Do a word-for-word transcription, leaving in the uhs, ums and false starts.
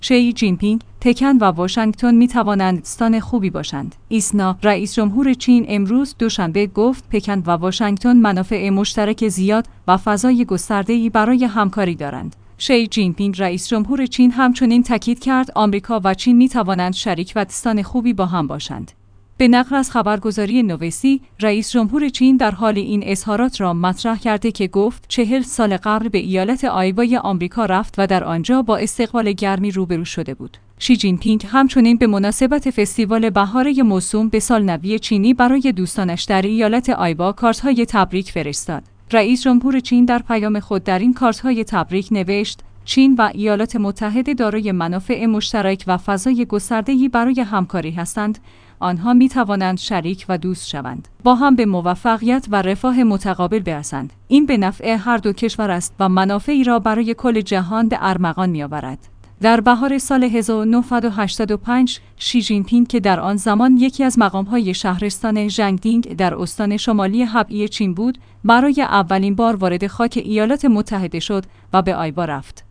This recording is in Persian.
شی جین پینگ، پکن و واشنگتن می توانند دوستان خوبی باشند. ایسنا، رئیس جمهور چین امروز دوشنبه گفت پکن و واشنگتن منافع مشترک زیاد و فضای گسترده‌ای برای همکاری دارند. شی جین پینگ رئیس جمهور چین همچنین تاکید کرد آمریکا و چین می توانند شریک و دوستان خوبی با هم باشند. به نقل از خبرگزاری نوستی، رئیس جمهور چین در حال این اظهارات را مطرح کرده که گفت چهل سال قبل به ایالت آیوای آمریکا رفت و در آنجا با استقبال گرمی روبرو شده بود. شی جین پینگ همچنین به مناسبت فستیوال بهاره موسوم به سالنوی چینی برای دوستانش در ایالت آیوا کارت‌های تبریک فرستاد. رئیس جمهور چین در پیام خود در این کارت‌های تبریک نوشت: چین و ایالات متحده دارای منافع مشترک و فضای گسترده‌ای برای همکاری هستند. آنها می توانند شریک و دوست شوند. با هم به موفقیت و رفاه متقابل برسند. این به نفع هر دو کشور است و منافعی را برای کل جهان به ارمغان می آورد. در بهار سال هزار و نهصد و هشتاد و پنج، شی جین پینگ که در آن زمان یکی از مقام‌های شهرستان ژنگدینگ در استان شمالی هبئی چین بود، برای اولین بار وارد خاک ایالات متحده شد و به آیوا رفت.